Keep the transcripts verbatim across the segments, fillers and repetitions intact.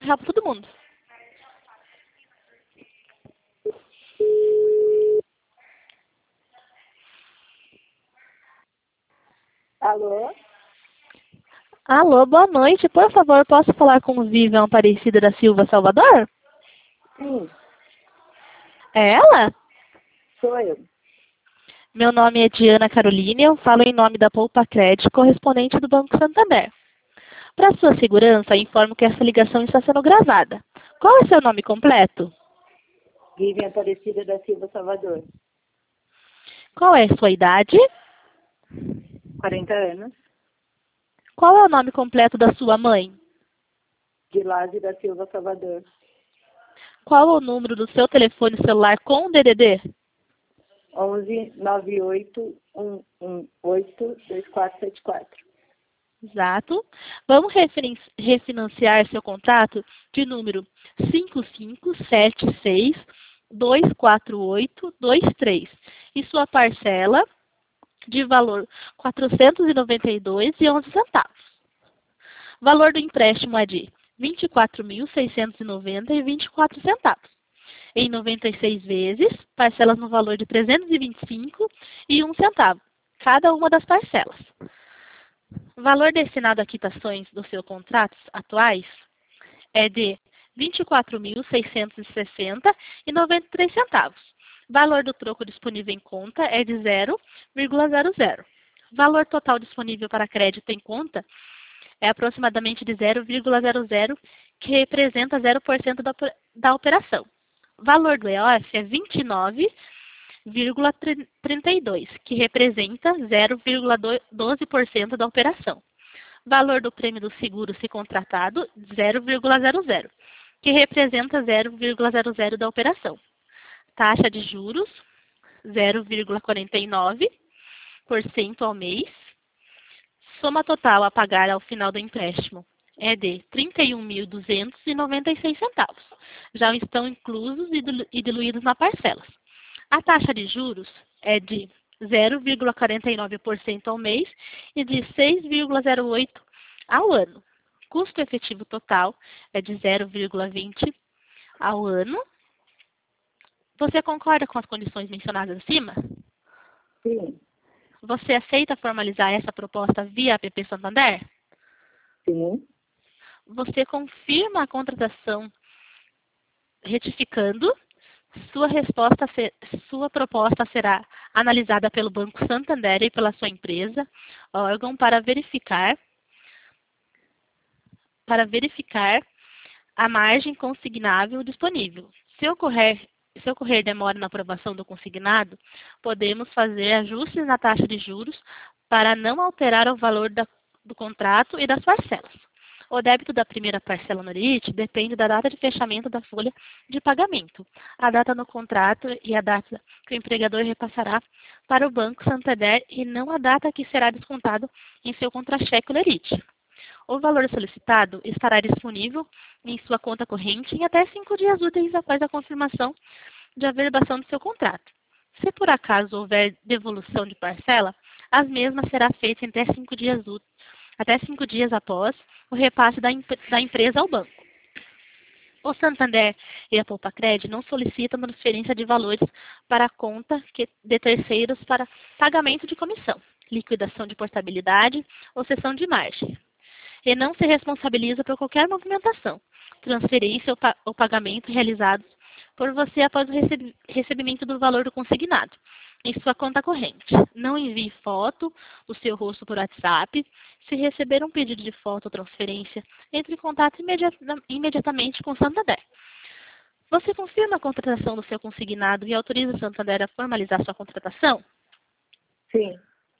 para todo mundo. Alô? Alô, boa noite. Por favor, posso falar com Vivian Aparecida da Silva Salvador? Sim, É ela? sou eu. Meu nome é Diana Caroline, eu falo em nome da Poupa Cred, correspondente do Banco Santander. Para sua segurança, informo que essa ligação está sendo gravada. Qual é seu nome completo? Vivian Aparecida da Silva Salvador. Qual é sua idade? quarenta anos. Qual é o nome completo da sua mãe? Gilase da Silva Salvador. Qual é o número do seu telefone celular com o D D D? onze nove oito um um oito dois quatro sete quatro. Exato. Vamos referen- refinanciar seu contrato de número cinco cinco sete seis dois quatro oito dois três e sua parcela de valor quatrocentos e noventa e dois reais e onze centavos. O valor do empréstimo é de vinte e quatro mil seiscentos e noventa reais e vinte e quatro centavos. Em noventa e seis vezes, parcelas no valor de trezentos e vinte e cinco reais e um centavo, cada uma das parcelas. O valor destinado a quitações dos seus contratos atuais é de vinte e quatro mil seiscentos e sessenta reais e noventa e três centavos. O valor do troco disponível em conta é de zero vírgula zero zero. O valor total disponível para crédito em conta é aproximadamente de zero vírgula zero zero, que representa zero por cento da, da operação. O valor do E O F é vinte e nove vírgula trinta e dois, que representa zero vírgula doze por cento da operação. Valor do prêmio do seguro se contratado, zero vírgula zero zero, que representa zero vírgula zero zero da operação. Taxa de juros, zero vírgula quarenta e nove por cento ao mês. Soma total a pagar ao final do empréstimo é de trinta e um mil duzentos e noventa e seis centavos. Já estão inclusos e diluídos na parcelas. A taxa de juros é de zero vírgula quarenta e nove por cento ao mês e de seis vírgula zero oito por cento ao ano. Custo efetivo total é de zero vírgula vinte por cento ao ano. Você concorda com as condições mencionadas acima? Sim, Você aceita formalizar essa proposta via App Santander? sim, Você confirma a contratação retificando? Sua resposta, ser- sua proposta será analisada pelo Banco Santander e pela sua empresa, órgão, para verificar, para verificar a margem consignável disponível. Se ocorrer, se ocorrer demora na aprovação do consignado, podemos fazer ajustes na taxa de juros para não alterar o valor da- do contrato e das parcelas. O débito da primeira parcela no limite depende da data de fechamento da folha de pagamento, a data no contrato e a data que o empregador repassará para o Banco Santander e não a data que será descontado em seu contra-cheque Lerite. O valor solicitado estará disponível em sua conta corrente em até cinco dias úteis após a confirmação de averbação do seu contrato. Se por acaso houver devolução de parcela, as mesmas será feita em até cinco dias úteis, até cinco dias após o repasse da, da empresa ao banco. O Santander e a Poupa Cred não solicitam transferência de valores para a conta que, de terceiros para pagamento de comissão, liquidação de portabilidade ou cessão de margem. E não se responsabiliza por qualquer movimentação, transferência ou, pa ou pagamento realizados por você após o receb recebimento do valor do consignado em sua conta corrente. Não envie foto do seu rosto por WhatsApp. Se receber um pedido de foto ou transferência, entre em contato imediata imediatamente com o Santander. Você confirma a contratação do seu consignado e autoriza o Santander a formalizar sua contratação? sim.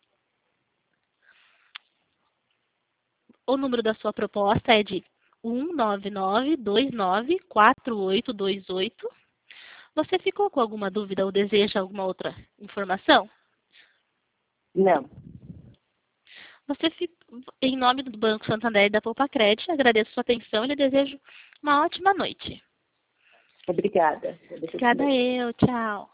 O número da sua proposta é de um nove nove dois nove quatro oito dois oito. Você ficou com alguma dúvida ou deseja alguma outra informação? Não. Você fica, em nome do Banco Santander e da Poupa Cred, agradeço sua atenção e lhe desejo uma ótima noite. Obrigada. Obrigada eu, tchau.